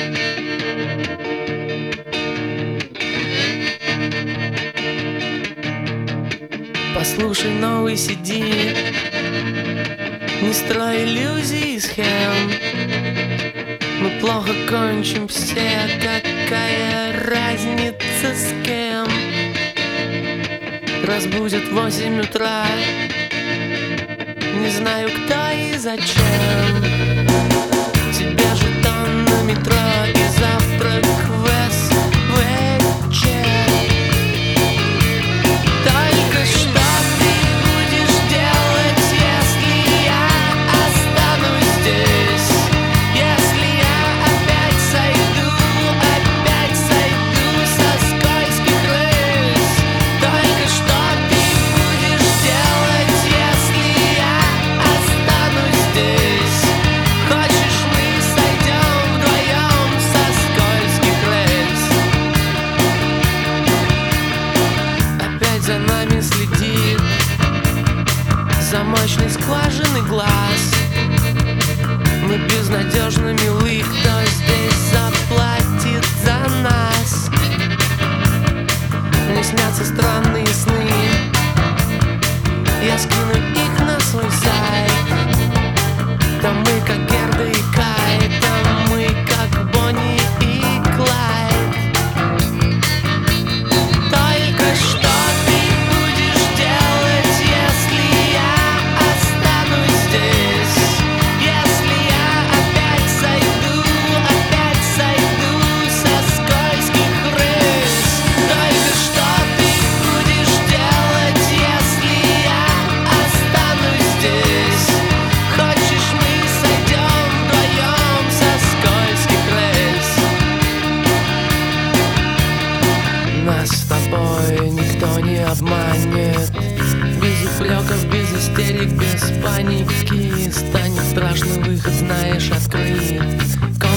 Послушай новый CD, не строй иллюзий и схем. Мы плохо кончим все, какая разница с кем. Разбудят в 8 утра, не знаю кто и зачем. Тебе жетон на метро и завтрак в СВЧ. Только что ты будешь делать, если я останусь здесь? Если я опять сойду со скользких рельс? Только что ты будешь делать, если я останусь здесь? Хочешь, мы сойдем вдвоем со скользких рельс? Опять за нами следит замочной скважины глаз. Мы безнадежно милы, кто здесь заплатит за нас? Мне снятся странные сны, я скину их на свой сайт. Там мы как Герда и Кай, там мы как Бонни и Клайд. Только что ты будешь делать, если я останусь здесь? Если я опять сойду со скользких рельс? Только что ты будешь делать, если я останусь здесь? Хочешь, мы сойдем вдвоем со скользких рельс? Нас с тобой никто не обманет. Без упреков, без истерик, без паники. Станет страшный выход, знаешь, открыт.